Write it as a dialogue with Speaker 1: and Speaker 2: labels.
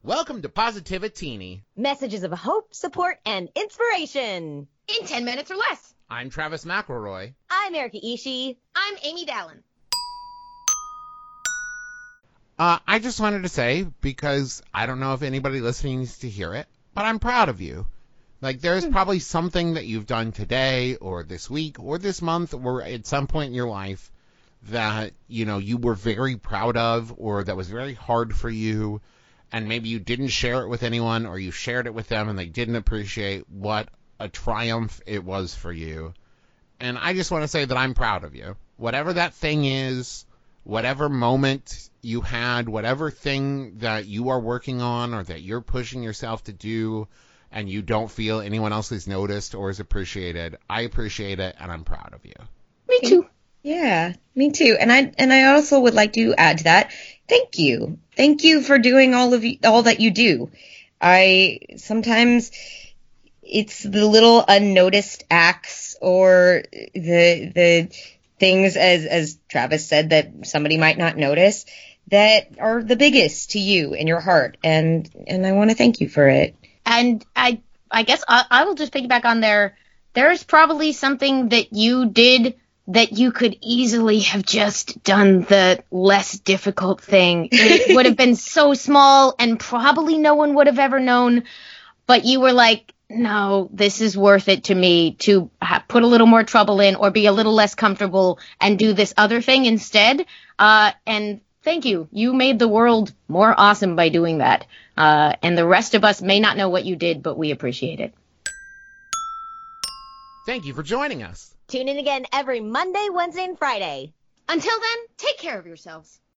Speaker 1: Welcome to Positivitini.
Speaker 2: Messages of hope, support, and inspiration.
Speaker 3: In 10 minutes or less.
Speaker 1: I'm Travis McElroy.
Speaker 2: I'm Erica Ishii.
Speaker 3: I'm Amy Dallin.
Speaker 1: I just wanted to say, because I don't know if anybody listening needs to hear it, but I'm proud of you. Like, there's probably something that you've done today or this week or this month or at some point in your life that, you were very proud of or that was very hard for you, and maybe you didn't share it with anyone or you shared it with them and they didn't appreciate what a triumph it was for you. And I just want to say that I'm proud of you. Whatever that thing is, whatever moment you had, whatever thing that you are working on or that you're pushing yourself to do and you don't feel anyone else has noticed or is appreciated, I appreciate it and I'm proud of you.
Speaker 3: Me too.
Speaker 4: Yeah, me too. And I also would like to add to that, thank you. Thank you for doing all that you do. Sometimes it's the little unnoticed acts or the things, as Travis said, that somebody might not notice that are the biggest to you in your heart. And I want to thank you for it.
Speaker 3: And I guess I will just piggyback on there. There's probably something that you did that you could easily have just done the less difficult thing. It would have been so small and probably no one would have ever known. But you were like, no, this is worth it to me to put a little more trouble in or be a little less comfortable and do this other thing instead. And thank you. You made the world more awesome by doing that. And the rest of us may not know what you did, but we appreciate it.
Speaker 1: Thank you for joining us.
Speaker 2: Tune in again every Monday, Wednesday, and Friday.
Speaker 3: Until then, take care of yourselves.